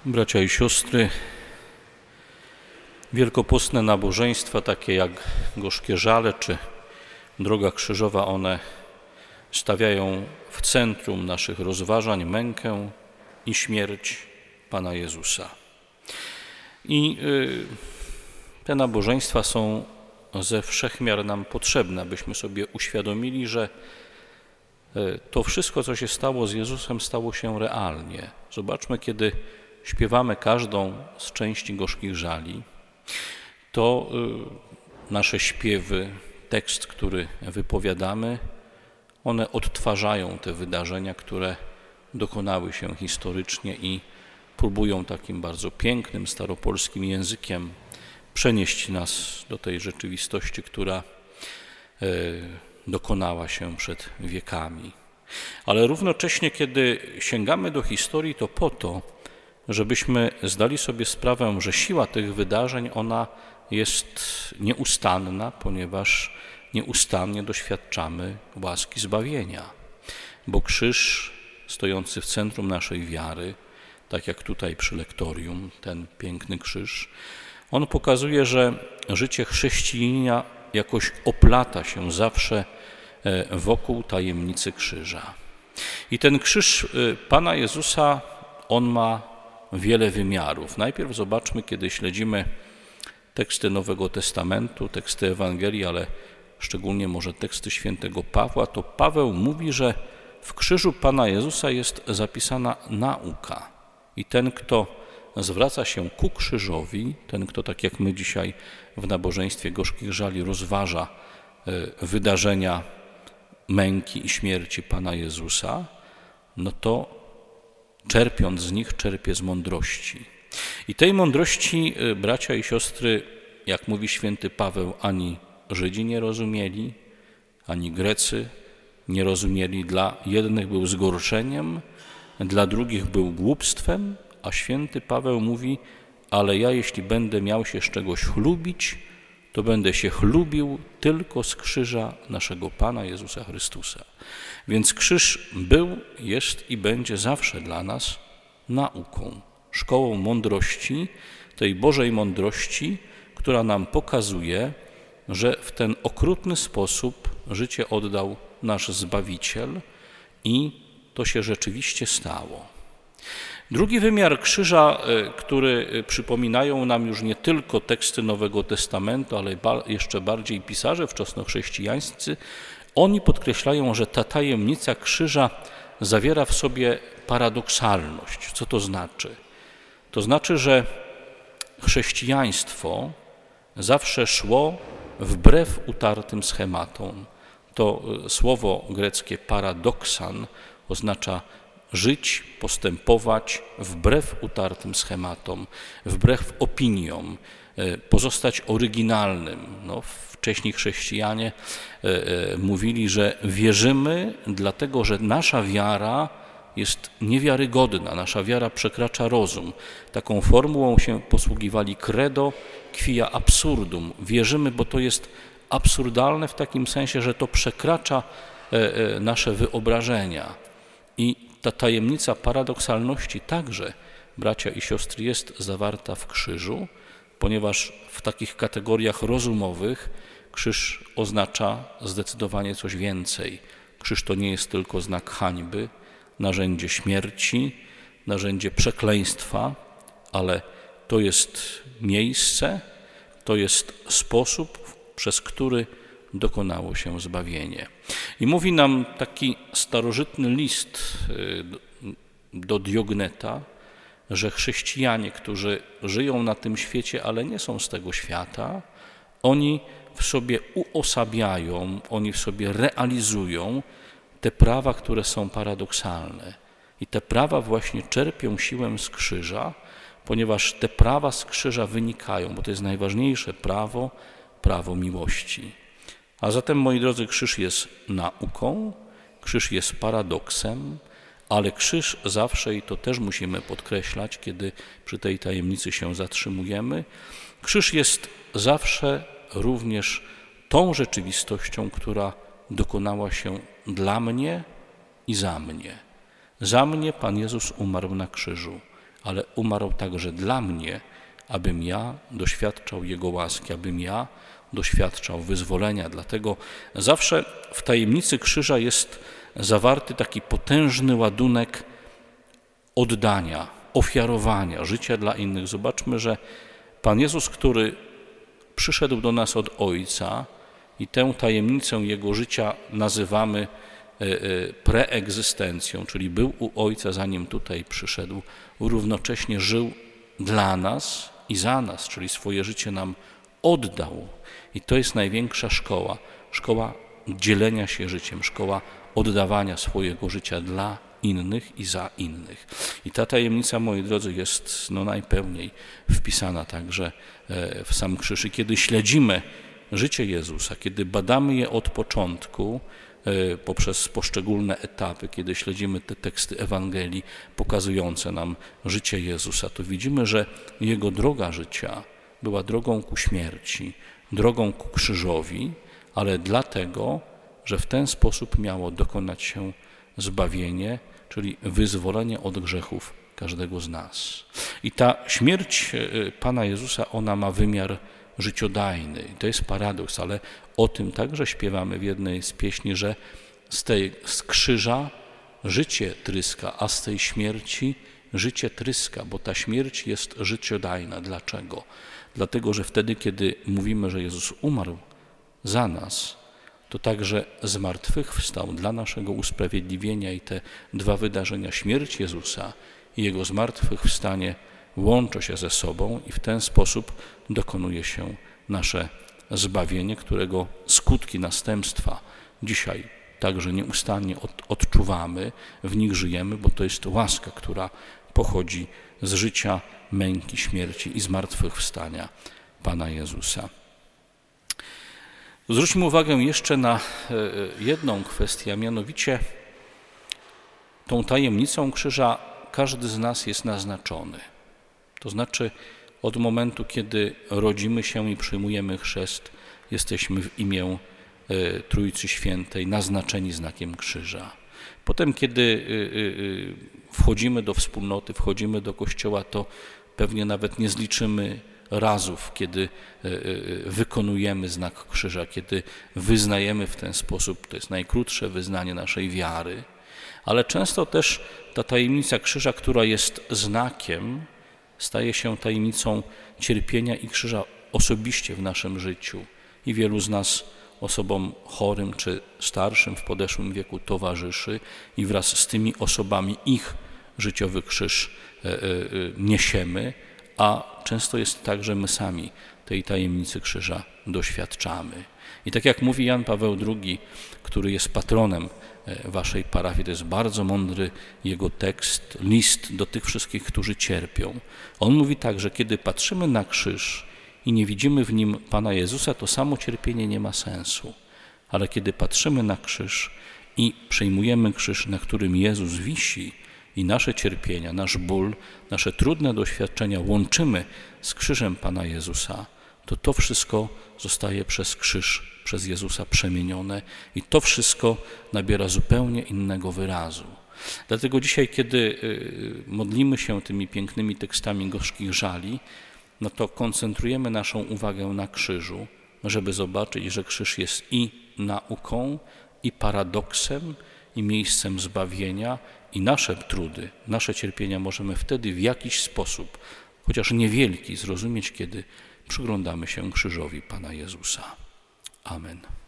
Bracia i siostry, wielkopostne nabożeństwa, takie jak Gorzkie Żale czy Droga Krzyżowa, one stawiają w centrum naszych rozważań mękę i śmierć Pana Jezusa. I te nabożeństwa są ze wszechmiar nam potrzebne, abyśmy sobie uświadomili, że to wszystko, co się stało z Jezusem, stało się realnie. Zobaczmy, kiedy śpiewamy każdą z części Gorzkich Żali, to nasze śpiewy, tekst, który wypowiadamy, one odtwarzają te wydarzenia, które dokonały się historycznie i próbują takim bardzo pięknym, staropolskim językiem przenieść nas do tej rzeczywistości, która dokonała się przed wiekami. Ale równocześnie, kiedy sięgamy do historii, to po to, żebyśmy zdali sobie sprawę, że siła tych wydarzeń, ona jest nieustanna, ponieważ nieustannie doświadczamy łaski zbawienia. Bo krzyż stojący w centrum naszej wiary, tak jak tutaj przy lektorium, ten piękny krzyż, on pokazuje, że życie chrześcijanina jakoś oplata się zawsze wokół tajemnicy krzyża. I ten krzyż Pana Jezusa, on ma wiele wymiarów. Najpierw zobaczmy, kiedy śledzimy teksty Nowego Testamentu, teksty Ewangelii, ale szczególnie może teksty świętego Pawła, to Paweł mówi, że w krzyżu Pana Jezusa jest zapisana nauka. I ten, kto zwraca się ku krzyżowi, ten, kto tak jak my dzisiaj w nabożeństwie Gorzkich Żali rozważa wydarzenia męki i śmierci Pana Jezusa, no to czerpiąc z nich, czerpie z mądrości. I tej mądrości, bracia i siostry, jak mówi święty Paweł, ani Żydzi nie rozumieli, ani Grecy nie rozumieli. Dla jednych był zgorszeniem, dla drugich był głupstwem, a święty Paweł mówi, ale ja jeśli będę miał się z czegoś chlubić, to będę się chlubił tylko z krzyża naszego Pana Jezusa Chrystusa. Więc krzyż był, jest i będzie zawsze dla nas nauką, szkołą mądrości, tej Bożej mądrości, która nam pokazuje, że w ten okrutny sposób życie oddał nasz Zbawiciel i to się rzeczywiście stało. Drugi wymiar krzyża, który przypominają nam już nie tylko teksty Nowego Testamentu, ale jeszcze bardziej pisarze wczesnochrześcijańscy, oni podkreślają, że ta tajemnica krzyża zawiera w sobie paradoksalność. Co to znaczy? To znaczy, że chrześcijaństwo zawsze szło wbrew utartym schematom. To słowo greckie paradoksan oznacza żyć, postępować wbrew utartym schematom, wbrew opiniom, pozostać oryginalnym. Wcześniej chrześcijanie mówili, że wierzymy dlatego, że nasza wiara jest niewiarygodna, nasza wiara przekracza rozum. Taką formułą się posługiwali credo quia absurdum. Wierzymy, bo to jest absurdalne w takim sensie, że to przekracza nasze wyobrażenia. I ta tajemnica paradoksalności także, bracia i siostry, jest zawarta w krzyżu, ponieważ w takich kategoriach rozumowych krzyż oznacza zdecydowanie coś więcej. Krzyż to nie jest tylko znak hańby, narzędzie śmierci, narzędzie przekleństwa, ale to jest miejsce, to jest sposób, przez który dokonało się zbawienie. I mówi nam taki starożytny list do Diogneta, że chrześcijanie, którzy żyją na tym świecie, ale nie są z tego świata, oni w sobie uosabiają, oni w sobie realizują te prawa, które są paradoksalne. I te prawa właśnie czerpią siłę z krzyża, ponieważ te prawa z krzyża wynikają, bo to jest najważniejsze prawo, prawo miłości. A zatem, moi drodzy, krzyż jest nauką, krzyż jest paradoksem, ale krzyż zawsze, i to też musimy podkreślać, kiedy przy tej tajemnicy się zatrzymujemy, krzyż jest zawsze również tą rzeczywistością, która dokonała się dla mnie i za mnie. Za mnie Pan Jezus umarł na krzyżu, ale umarł także dla mnie, abym ja doświadczał Jego łaski, abym ja doświadczał wyzwolenia. Dlatego zawsze w tajemnicy krzyża jest zawarty taki potężny ładunek oddania, ofiarowania, życia dla innych. Zobaczmy, że Pan Jezus, który przyszedł do nas od Ojca i tę tajemnicę Jego życia nazywamy preegzystencją, czyli był u Ojca, zanim tutaj przyszedł, równocześnie żył dla nas i za nas, czyli swoje życie nam oddał. I to jest największa szkoła. Szkoła dzielenia się życiem, szkoła oddawania swojego życia dla innych i za innych. I ta tajemnica, moi drodzy, jest najpełniej wpisana także w sam krzyż. I kiedy śledzimy życie Jezusa, kiedy badamy je od początku, poprzez poszczególne etapy, kiedy śledzimy te teksty Ewangelii pokazujące nam życie Jezusa, to widzimy, że Jego droga życia była drogą ku śmierci, drogą ku krzyżowi, ale dlatego, że w ten sposób miało dokonać się zbawienie, czyli wyzwolenie od grzechów każdego z nas. I ta śmierć Pana Jezusa, ona ma wymiar życiodajny. I to jest paradoks, ale o tym także śpiewamy w jednej z pieśni, że z krzyża życie tryska, a z tej śmierci życie tryska, bo ta śmierć jest życiodajna. Dlaczego? Dlatego, że wtedy, kiedy mówimy, że Jezus umarł za nas, to także zmartwychwstał dla naszego usprawiedliwienia i te dwa wydarzenia, śmierć Jezusa i Jego zmartwychwstanie, łączą się ze sobą i w ten sposób dokonuje się nasze zbawienie, którego skutki, następstwa dzisiaj także nieustannie odczuwamy, w nich żyjemy, bo to jest łaska, która pochodzi z życia, męki, śmierci i zmartwychwstania Pana Jezusa. Zwróćmy uwagę jeszcze na jedną kwestię, a mianowicie tą tajemnicą krzyża każdy z nas jest naznaczony. To znaczy od momentu, kiedy rodzimy się i przyjmujemy chrzest, jesteśmy w imię Trójcy Świętej naznaczeni znakiem krzyża. Potem, kiedy wchodzimy do wspólnoty, wchodzimy do Kościoła, to pewnie nawet nie zliczymy razów, kiedy wykonujemy znak krzyża, kiedy wyznajemy w ten sposób, to jest najkrótsze wyznanie naszej wiary, ale często też ta tajemnica krzyża, która jest znakiem, staje się tajemnicą cierpienia i krzyża osobiście w naszym życiu. I wielu z nas osobom chorym czy starszym w podeszłym wieku towarzyszy i wraz z tymi osobami ich życiowy krzyż niesiemy, a często jest tak, że my sami tej tajemnicy krzyża doświadczamy. I tak jak mówi Jan Paweł II, który jest patronem waszej parafii, to jest bardzo mądry jego tekst, list do tych wszystkich, którzy cierpią. On mówi tak, że kiedy patrzymy na krzyż i nie widzimy w nim Pana Jezusa, to samo cierpienie nie ma sensu. Ale kiedy patrzymy na krzyż i przyjmujemy krzyż, na którym Jezus wisi, i nasze cierpienia, nasz ból, nasze trudne doświadczenia łączymy z krzyżem Pana Jezusa, to wszystko zostaje przez krzyż, przez Jezusa przemienione i to wszystko nabiera zupełnie innego wyrazu. Dlatego dzisiaj, kiedy modlimy się tymi pięknymi tekstami gorzkich żali, to koncentrujemy naszą uwagę na krzyżu, żeby zobaczyć, że krzyż jest i nauką, i paradoksem, i miejscem zbawienia, i nasze trudy, nasze cierpienia możemy wtedy w jakiś sposób, chociaż niewielki, zrozumieć, kiedy przyglądamy się krzyżowi Pana Jezusa. Amen.